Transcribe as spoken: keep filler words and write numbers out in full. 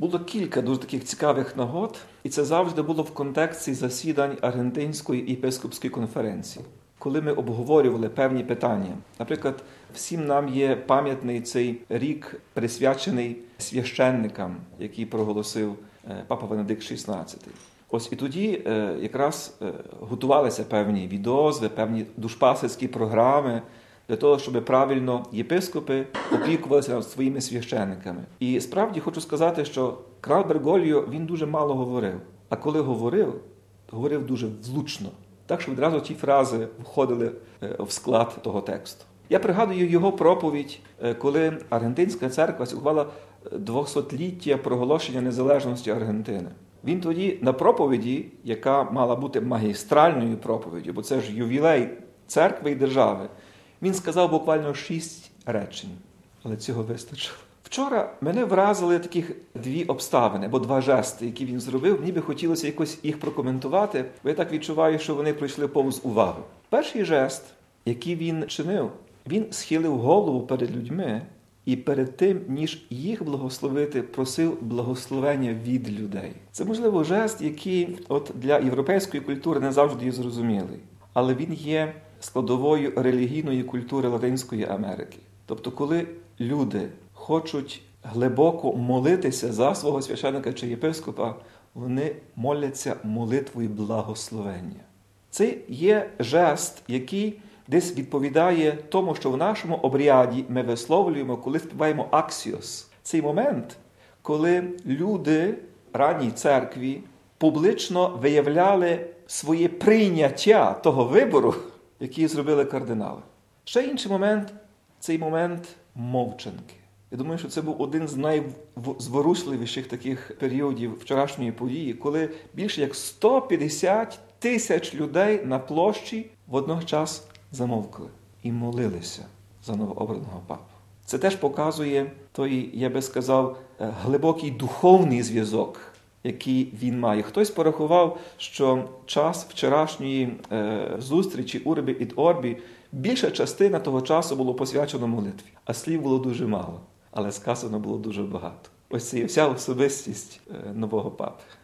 Було кілька дуже таких цікавих нагод, і це завжди було в контексті засідань Аргентинської єпископської конференції, коли ми обговорювали певні питання. Наприклад, всім нам є пам'ятний цей рік, присвячений священникам, який проголосив папа Венедикт шістнадцятий. Ось і тоді е, якраз е, готувалися певні відозви, певні душпастерські програми для того, щоб правильно єпископи опікувалися над своїми священниками. І справді хочу сказати, що крал Бергольо, він дуже мало говорив. А коли говорив, говорив дуже влучно. Так, що відразу ті фрази входили е, в склад того тексту. Я пригадую його проповідь, е, коли Аргентинська церква святкувала двохсотліття проголошення незалежності Аргентини. Він тоді на проповіді, яка мала бути магістральною проповіддю, бо це ж ювілей церкви і держави, він сказав буквально шість речень, але цього вистачило. Вчора мене вразили таких дві обставини, або два жести, які він зробив. Мені би хотілося якось їх прокоментувати, бо я так відчуваю, що вони пройшли повз увагу. Перший жест, який він чинив, він схилив голову перед людьми і перед тим, ніж їх благословити, просив благословення від людей. Це, можливо, жест, який от для європейської культури не завжди є зрозумілий, але він є складовою релігійної культури Латинської Америки. Тобто, коли люди хочуть глибоко молитися за свого священника чи єпископа, вони моляться молитвою благословення. Це є жест, який десь відповідає тому, що в нашому обряді ми висловлюємо, коли співаємо аксіос. Цей момент, коли люди ранній церкві публічно виявляли своє прийняття того вибору, який зробили кардинали. Ще інший момент – цей момент мовчанки. Я думаю, що це був один з найзворушливіших таких періодів вчорашньої події, коли більше як сто п'ятдесят тисяч людей на площі водночас замовкли і молилися за новообраного папу. Це теж показує той, я би сказав, глибокий духовний зв'язок, який він має. Хтось порахував, що час вчорашньої е, зустрічі Урбі ід Орбі, більша частина того часу було посвячено молитві, а слів було дуже мало, але сказано було дуже багато. Ось це є вся особистість е, нового папи.